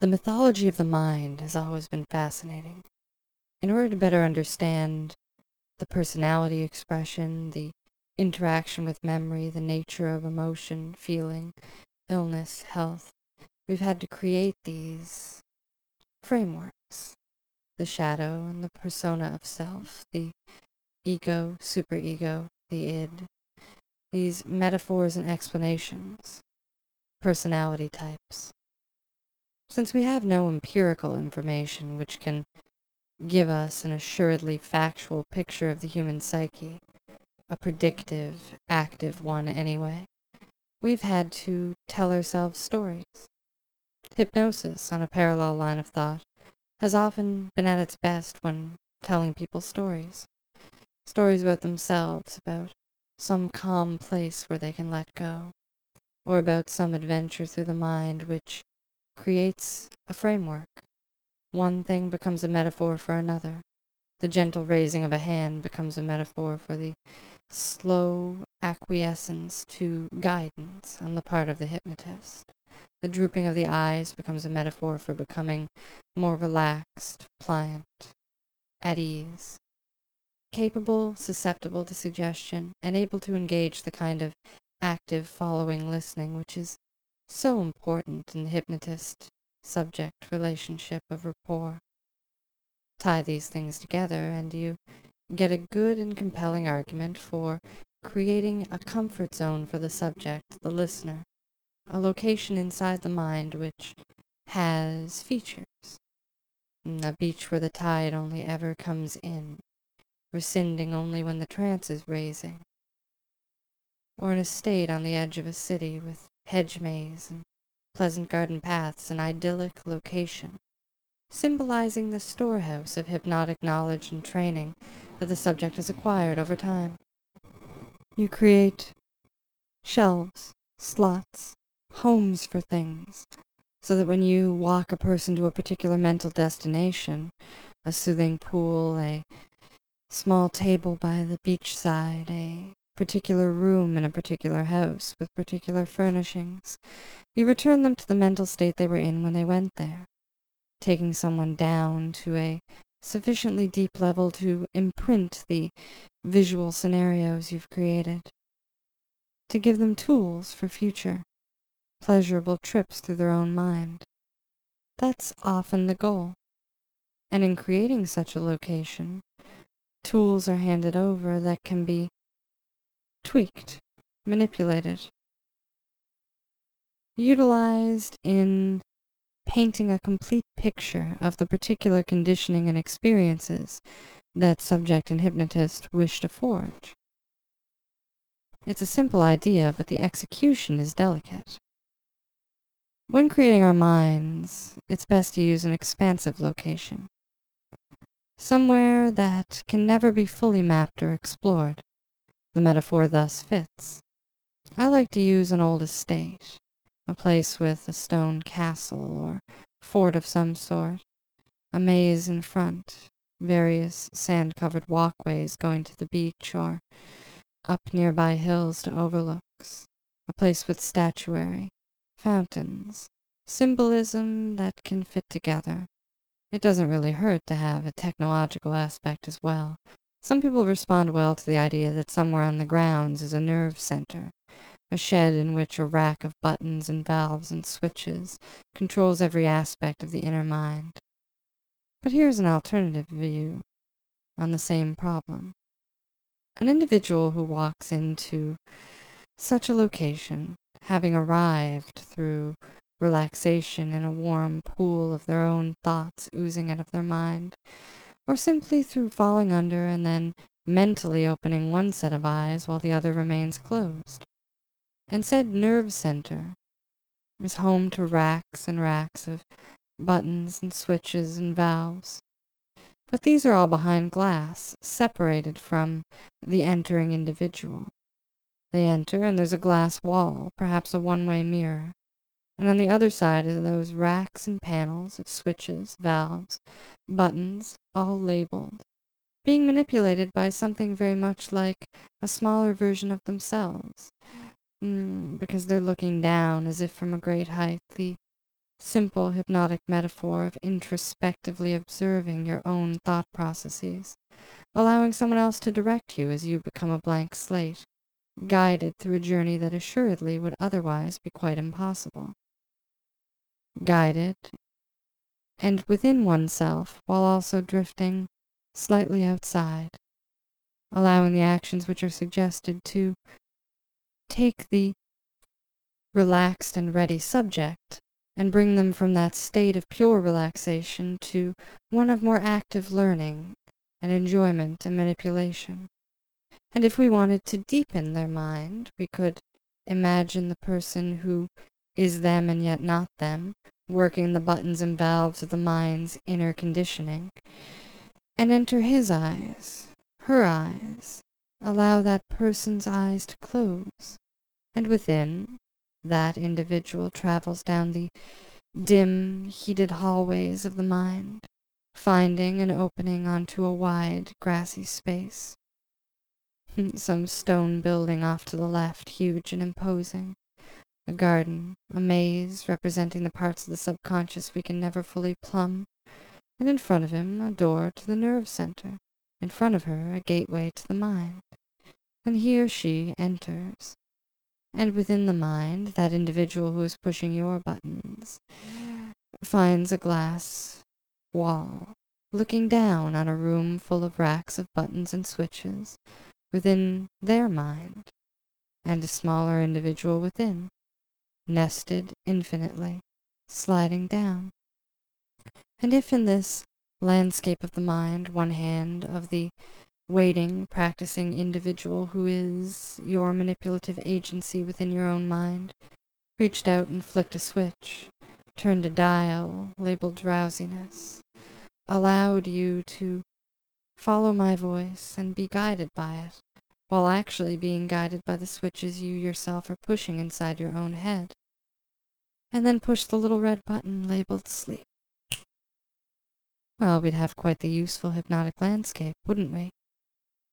The mythology of the mind has always been fascinating. In order to better understand the personality expression, the interaction with memory, the nature of emotion, feeling, illness, health, we've had to create these frameworks. The shadow and the persona of self, the ego, superego, the id, these metaphors and explanations, personality types. Since we have no empirical information which can give us an assuredly factual picture of the human psyche, a predictive, active one anyway, we've had to tell ourselves stories. Hypnosis, on a parallel line of thought, has often been at its best when telling people stories. Stories about themselves, about some calm place where they can let go, or about some adventure through the mind which creates a framework. One thing becomes a metaphor for another. The gentle raising of a hand becomes a metaphor for the slow acquiescence to guidance on the part of the hypnotist. The drooping of the eyes becomes a metaphor for becoming more relaxed, pliant, at ease, capable, susceptible to suggestion, and able to engage the kind of active following listening which is so important in the hypnotist-subject relationship of rapport. Tie these things together and you get a good and compelling argument for creating a comfort zone for the subject, the listener, a location inside the mind which has features. A beach where the tide only ever comes in, rescinding only when the trance is raising. Or an estate on the edge of a city with hedge maze and pleasant garden paths, an idyllic location, symbolizing the storehouse of hypnotic knowledge and training that the subject has acquired over time. You create shelves, slots, homes for things, so that when you walk a person to a particular mental destination, a soothing pool, a small table by the beachside, a particular room in a particular house with particular furnishings, you return them to the mental state they were in when they went there, taking someone down to a sufficiently deep level to imprint the visual scenarios you've created, to give them tools for future pleasurable trips through their own mind. That's often the goal. And in creating such a location, tools are handed over that can be tweaked, manipulated, utilized in painting a complete picture of the particular conditioning and experiences that subject and hypnotist wish to forge. It's a simple idea, but the execution is delicate. When creating our minds, it's best to use an expansive location, somewhere that can never be fully mapped or explored. The metaphor thus fits. I like to use an old estate, a place with a stone castle or fort of some sort, a maze in front, various sand-covered walkways going to the beach or up nearby hills to overlooks, a place with statuary, fountains, symbolism that can fit together. It doesn't really hurt to have a technological aspect as well. Some people respond well to the idea that somewhere on the grounds is a nerve center, a shed in which a rack of buttons and valves and switches controls every aspect of the inner mind. But here's an alternative view on the same problem. An individual who walks into such a location, having arrived through relaxation in a warm pool of their own thoughts oozing out of their mind, or simply through falling under and then mentally opening one set of eyes while the other remains closed. And said nerve center is home to racks and racks of buttons and switches and valves. But these are all behind glass, separated from the entering individual. They enter, and there's a glass wall, perhaps a one-way mirror. And on the other side are those racks and panels of switches, valves, buttons, all labeled, being manipulated by something very much like a smaller version of themselves, because they're looking down as if from a great height. The simple hypnotic metaphor of introspectively observing your own thought processes, allowing someone else to direct you as you become a blank slate, guided through a journey that assuredly would otherwise be quite impossible. Guided and within oneself while also drifting slightly outside, allowing the actions which are suggested to take the relaxed and ready subject and bring them from that state of pure relaxation to one of more active learning and enjoyment and manipulation. And if we wanted to deepen their mind, we could imagine the person who is them and yet not them, working the buttons and valves of the mind's inner conditioning, and enter his eyes, her eyes, allow that person's eyes to close, and within, that individual travels down the dim, heated hallways of the mind, finding an opening onto a wide, grassy space. Some stone building off to the left, huge and imposing. A garden, a maze representing the parts of the subconscious we can never fully plumb. And in front of him, a door to the nerve center. In front of her, a gateway to the mind. And he or she enters. And within the mind, that individual who is pushing your buttons finds a glass wall, looking down on a room full of racks of buttons and switches within their mind, and a smaller individual within, nested infinitely, sliding down. And if in this landscape of the mind, one hand of the waiting, practicing individual who is your manipulative agency within your own mind, reached out and flicked a switch, turned a dial labeled drowsiness, allowed you to follow my voice and be guided by it, while actually being guided by the switches you yourself are pushing inside your own head, and then push the little red button labeled sleep. Well, we'd have quite the useful hypnotic landscape, wouldn't we?